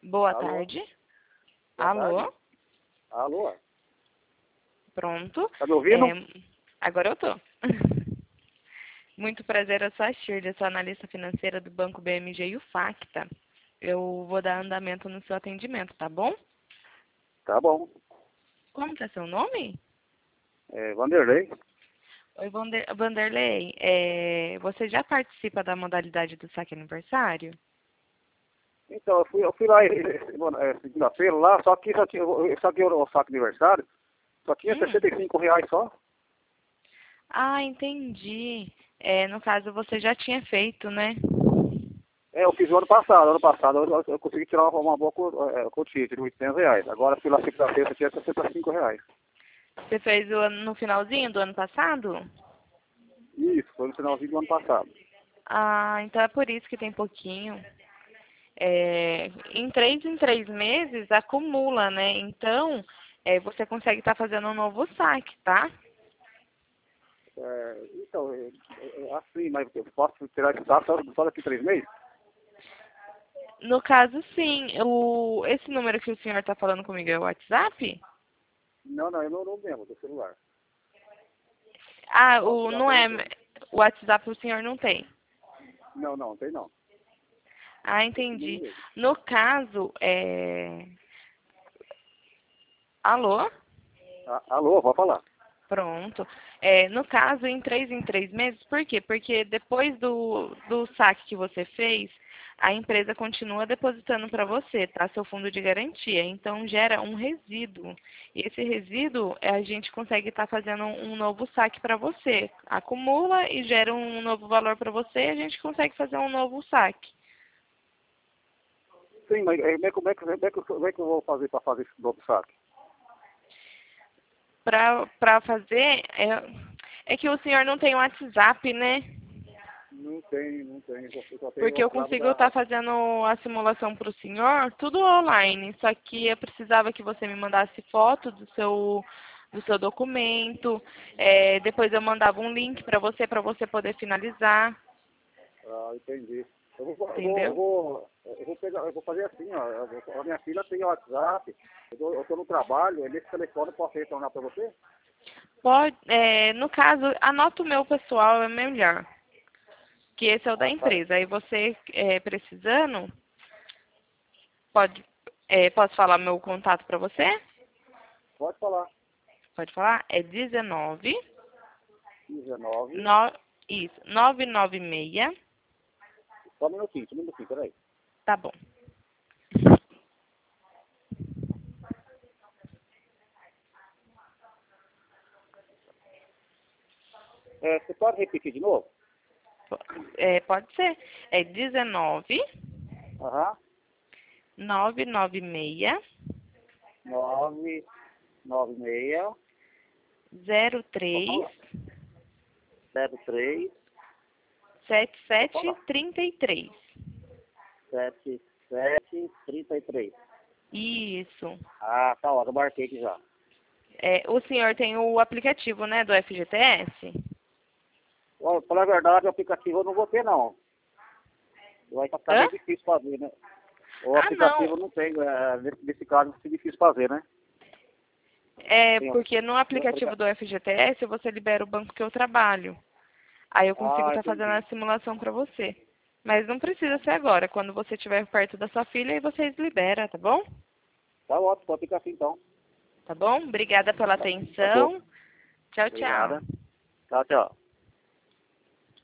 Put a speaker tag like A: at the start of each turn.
A: Boa
B: Alô?
A: tarde.
B: Boa
A: Alô?
B: tarde. Alô?
A: Pronto.
B: Tá me ouvindo?
A: Agora eu tô. Muito prazer, eu sou a Shirley, sou analista financeira do Banco BMG e o Facta. Eu vou dar andamento no seu atendimento, tá bom?
B: Tá bom.
A: Como que é seu nome?
B: Vanderlei?
A: Oi, Vanderlei. Você já participa da modalidade do saque aniversário?
B: Então, eu fui lá segunda-feira lá, só que o saco aniversário, só tinha R$ 65 só.
A: Ah, entendi. No caso, você já tinha feito, né?
B: Eu fiz o ano passado. Ano passado eu consegui tirar uma boa quantia de R$ 800. Agora fui lá segunda-feira, tinha R$ 65.
A: Você fez no finalzinho do ano passado?
B: Isso, foi no finalzinho do ano passado.
A: Ah, então é por isso que tem pouquinho. Em 3 meses acumula, né? Então, você consegue estar fazendo um novo saque, tá?
B: Então, assim, mas eu posso tirar esse saco só daqui 3 meses?
A: No caso, sim. Esse número que o senhor está falando comigo é o WhatsApp?
B: Não, eu não lembro do celular.
A: Ah,
B: Posso ligar
A: não
B: pra
A: é.
B: você?
A: O WhatsApp o senhor não tem.
B: Não tem não.
A: Ah,
B: Esse número
A: entendi.
B: mesmo.
A: No caso, Alô?
B: Alô, pode falar.
A: Pronto. No caso, em 3 meses, por quê? Porque depois do saque que você fez, a empresa continua depositando para você, tá? Seu fundo de garantia. Então, gera um resíduo. E esse resíduo, a gente consegue estar fazendo um novo saque para você. Acumula e gera um novo valor para você e a gente consegue fazer um novo saque.
B: Sim, mas como é que eu vou fazer para fazer esse novo saque?
A: Para fazer, é que o senhor não tem WhatsApp, né?
B: Não tem. Eu só tenho o
A: Porque eu
B: WhatsApp
A: consigo
B: da...
A: estar fazendo a simulação para o senhor, tudo online. Só que eu precisava que você me mandasse foto do seu documento. Depois eu mandava um link para você poder finalizar.
B: Ah, entendi. Eu
A: Entendeu?
B: vou fazer assim, ó. A minha filha tem o WhatsApp, eu tô no trabalho, nesse telefone eu posso retornar para você?
A: Pode, no caso, anota o meu pessoal, é melhor. Que esse é o da
B: Ah, tá.
A: empresa. Aí você, precisando, pode, posso falar meu contato para você?
B: Pode falar.
A: Pode falar? É 19
B: 19.
A: isso, 996.
B: Só um minutinho, peraí.
A: Tá bom.
B: Você pode repetir de novo?
A: Pode ser. É 19
B: Aham.
A: 996
B: 996
A: 03
B: 03
A: 7733.
B: 7733.
A: Isso.
B: Ah, tá, ó, eu marquei aqui já.
A: O senhor tem o aplicativo, né, do FGTS?
B: Olha, falar a verdade, o aplicativo eu não vou ter, não. Vai ficar
A: Hã?
B: meio difícil fazer, né? O
A: Ah, não.
B: aplicativo eu não tenho, nesse caso vai ser difícil fazer, né? Tem,
A: Porque no
B: tem
A: aplicativo do FGTS você libera o banco que eu trabalho. Aí eu consigo
B: Ah,
A: estar fazendo a
B: entendi.
A: simulação para você. Mas não precisa ser agora. Quando você estiver perto da sua filha, aí vocês liberam, tá bom?
B: Tá ótimo, pode ficar assim então.
A: Tá bom? Obrigada pela
B: Tá bom.
A: atenção. Tchau, tchau.
B: Obrigada. Tchau, tchau.